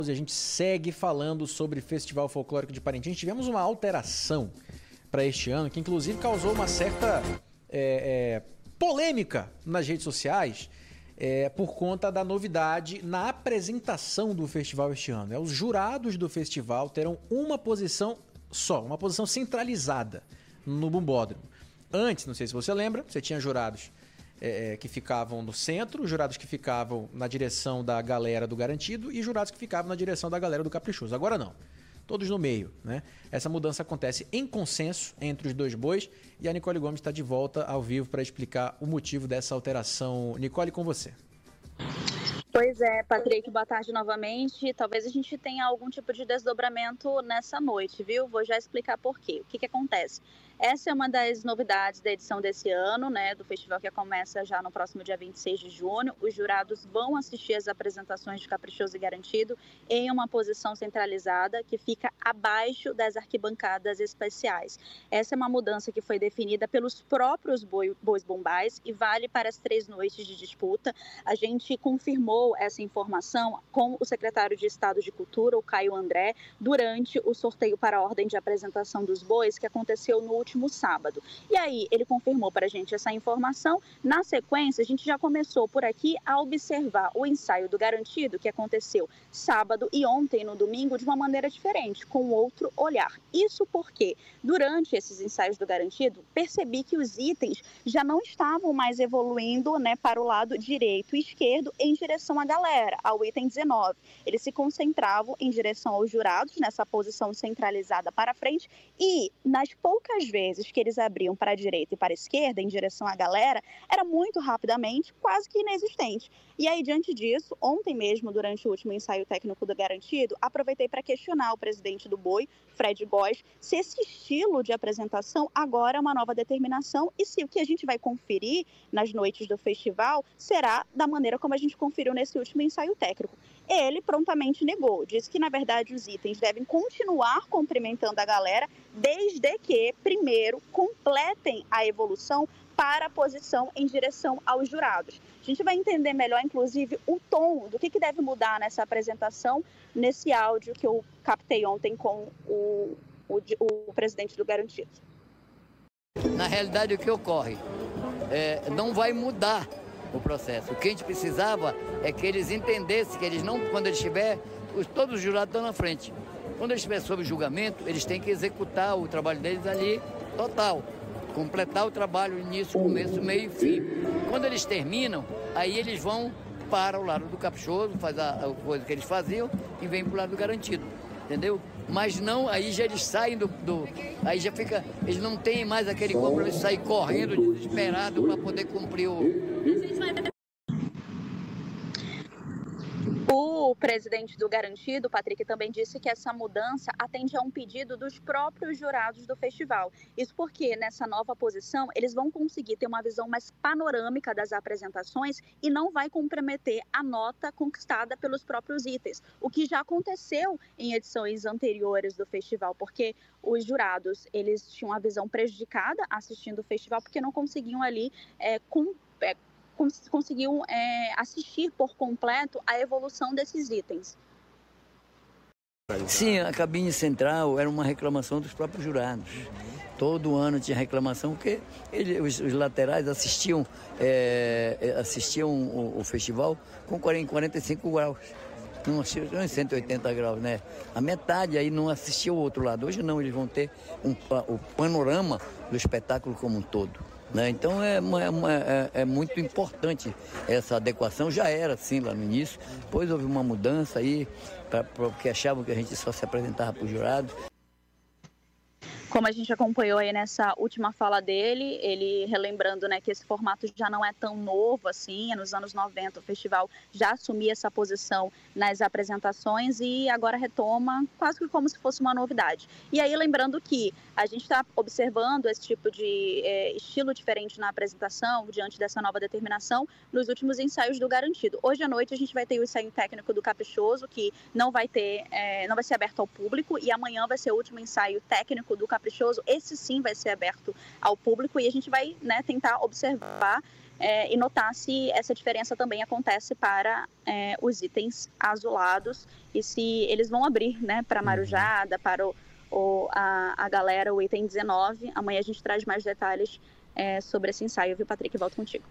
A gente segue falando sobre Festival Folclórico de Parintins. Tivemos uma alteração para este ano que inclusive causou uma certa polêmica nas redes sociais por conta da novidade na apresentação do festival este ano. Os jurados do festival terão uma posição só, uma posição centralizada no Bumbódromo. Antes, não sei se você lembra, você tinha jurados que ficavam no centro, jurados que ficavam na direção da galera do Garantido e jurados que ficavam na direção da galera do Caprichoso. Agora não, todos no meio, né? Essa mudança acontece em consenso entre os dois bois e a Nicole Gomes está de volta ao vivo para explicar o motivo dessa alteração. Nicole, com você. Pois é, Patrick, boa tarde novamente. Talvez a gente tenha algum tipo de desdobramento nessa noite, viu? Vou já explicar por quê. O que acontece? Essa é uma das novidades da edição desse ano, né, do festival que começa já no próximo dia 26 de junho. Os jurados vão assistir as apresentações de Caprichoso e Garantido em uma posição centralizada que fica abaixo das arquibancadas especiais. Essa é uma mudança que foi definida pelos próprios bois bombais e vale para as 3 noites de disputa. A gente confirmou essa informação com o secretário de Estado de Cultura, o Caio André, durante o sorteio para a ordem de apresentação dos bois que aconteceu no último sábado. E aí, ele confirmou para a gente essa informação. Na sequência, a gente já começou por aqui a observar o ensaio do Garantido, que aconteceu sábado e ontem, no domingo, de uma maneira diferente, com outro olhar. Isso porque, durante esses ensaios do Garantido, percebi que os itens já não estavam mais evoluindo, né, para o lado direito e esquerdo em direção à galera, ao item 19. Eles se concentravam em direção aos jurados, nessa posição centralizada para frente, e nas poucas vezes que eles abriam para a direita e para a esquerda, em direção à galera, era muito rapidamente, quase que inexistente. E aí, diante disso, ontem mesmo, durante o último ensaio técnico do Garantido, aproveitei para questionar o presidente do Boi, Fred Góes, se esse estilo de apresentação agora é uma nova determinação e se o que a gente vai conferir nas noites do festival será da maneira como a gente conferiu nesse último ensaio técnico. Ele prontamente negou, disse que, na verdade, os itens devem continuar cumprimentando a galera, desde que, primeiro, completem a evolução para a posição em direção aos jurados. A gente vai entender melhor, inclusive, o tom do que deve mudar nessa apresentação, nesse áudio que eu captei ontem com o presidente do Garantido. Na realidade, o que ocorre? Não vai mudar o processo. O que a gente precisava é que eles entendessem que eles não, quando eles estiver, todos os jurados estão na frente. Quando eles estiverem sob julgamento, eles têm que executar o trabalho deles ali total. Completar o trabalho, início, começo, meio e fim. Quando eles terminam, aí eles vão para o lado do Caprichoso, faz a coisa que eles faziam e vem para o lado do Garantido. Entendeu? Mas não, aí já eles saem aí já fica, eles não têm mais aquele compromisso de sair correndo, desesperado para poder cumprir O presidente do Garantido, Patrick, também disse que essa mudança atende a um pedido dos próprios jurados do festival. Isso porque, nessa nova posição, eles vão conseguir ter uma visão mais panorâmica das apresentações e não vai comprometer a nota conquistada pelos próprios itens, o que já aconteceu em edições anteriores do festival, porque os jurados, eles tinham a visão prejudicada assistindo o festival porque não conseguiam ali conseguiam assistir por completo a evolução desses itens. Sim, a cabine central era uma reclamação dos próprios jurados. Todo ano tinha reclamação, porque os laterais assistiam o festival com 45 graus. Não assistiam em 180 graus, né? A metade aí não assistia o outro lado. Hoje não, eles vão ter o panorama do espetáculo como um todo. Né? Então é muito importante essa adequação, já era assim lá no início, depois houve uma mudança aí, porque achavam que a gente só se apresentava para os jurados. Como a gente acompanhou aí nessa última fala dele, ele relembrando, né, que esse formato já não é tão novo assim, nos anos 90 o festival já assumia essa posição nas apresentações e agora retoma quase que como se fosse uma novidade. E aí lembrando que a gente está observando esse tipo de estilo diferente na apresentação, diante dessa nova determinação, nos últimos ensaios do Garantido. Hoje à noite a gente vai ter o ensaio técnico do Caprichoso, que não vai ser aberto ao público, e amanhã vai ser o último ensaio técnico do Caprichoso. Esse sim vai ser aberto ao público e a gente vai, né, tentar observar e notar se essa diferença também acontece para os itens azulados e se eles vão abrir, né, para a marujada, para a galera, o item 19. Amanhã a gente traz mais detalhes sobre esse ensaio, viu, Patrick? Volto contigo.